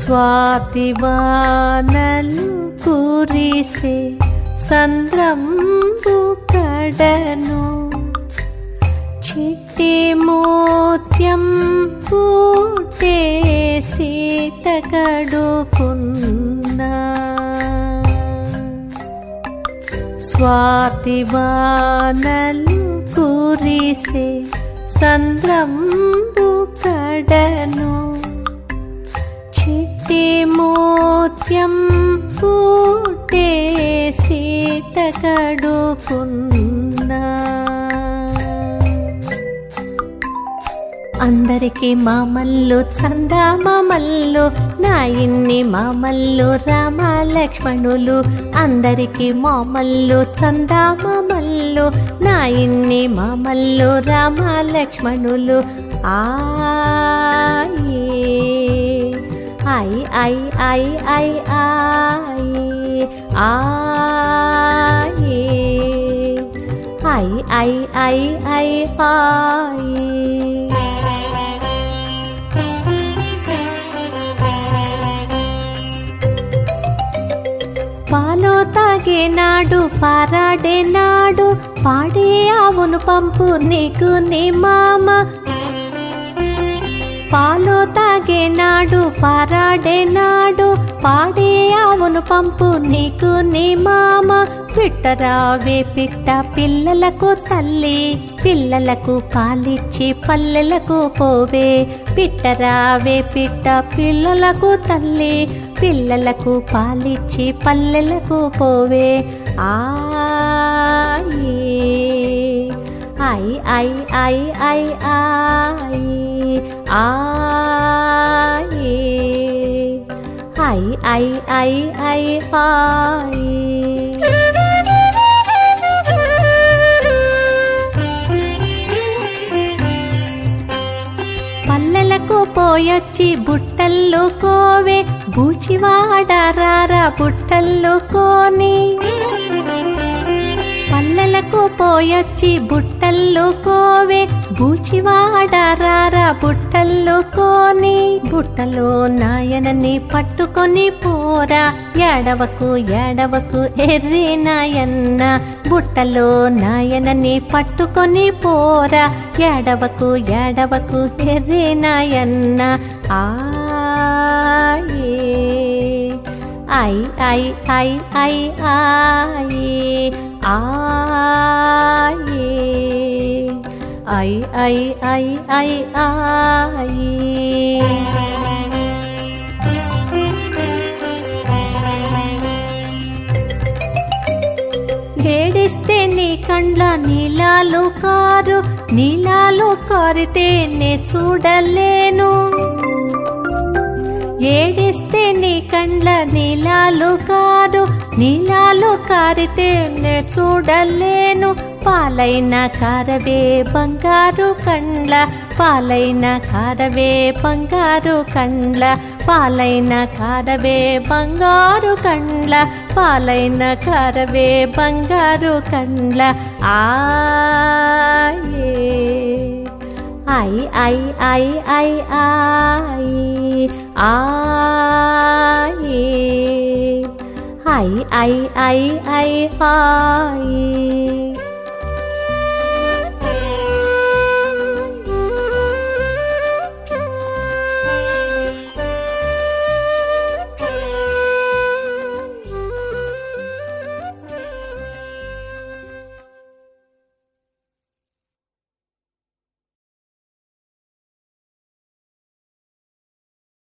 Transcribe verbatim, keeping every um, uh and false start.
స్వాతి వానలు కురిసే సంద్రంబు కడను చిట్టి మోత్యం పూటే సీత కడుపున్న స్వాతి వానలు కురిసే సంద్రంబు కడను చిట్టి మోత్యం పూటే సీత కడుపున్న అందరికి మామల్లు చందా మామల్లు నా ఇన్ని మామల్లు రామ లక్ష్మణులు అందరికి మామల్లు చందా మామల్లు నా ఇన్ని మామల్లు రామ లక్ష్మణులు ఆయి ఐ ఐ ఐ ఐ ఆయి ఆయి ఐ ఐ ఐ ఐ ఆయి పాలో తాగేనాడు పారాడేనాడు పాడే ఆవును పంపు నీకు నీ మామ పాలో తాగేనాడు పారాడేనాడు పాడే ఆవును పంపు నీకు నీ మామ పిట్టరావే పిట్ట పిల్లలకు తల్లి పిల్లలకు పాలిచ్చి పల్లెలకు పోవే పిట్టరావే పిట్ట పిల్లలకు తల్లి పిల్లలకు పాలిచ్చి పల్లెలకు పోవే ఆయి ఐ ఐ ఐ ఐ ఆయి ఆయి ఐ ఐ ఐ ఐ ఆయి పల్లెలకు పోయొచ్చి బుట్టల్లో కోవే బూచివాడారా బుట్టల్లో కోని పల్లెలకు పోయొచ్చి బుట్టల్లో కోవే బూచివాడారా బుట్టల్లో కోని బుట్టలో నాయనని పట్టుకొని పోరా ఏడవకు ఏడవకు ఎర్రి నాయన్న బుట్టలో నాయనని పట్టుకొని పోరా ఏడవకు ఏడవకు ఎర్రి నాయన్న ఆయి ఐ ఐ ఐ ఐ ఆయి ఆయి ఐ ఐ ఐ ఐ ఆయి ఏడిస్తే నీ కండ్ల నీలాలు కారు నీలాలు కారితే నే చూడలేను ఏడిస్తే నీ కండ్ల నీలాలు కారు నీలాలు కారితే నే చూడలేను పాలైన కారవే బంగారు కండ్ల పాలైన కారవే బంగారు కండ్ల పాలైన కారవే బంగారు కండ్ల పాలైన కారవే బంగారు కండ్ల ఆయి ఐ ఐ ఐ ఐ ఆయి ఆయి ఐ ఐ ఐ ఐ ఆయి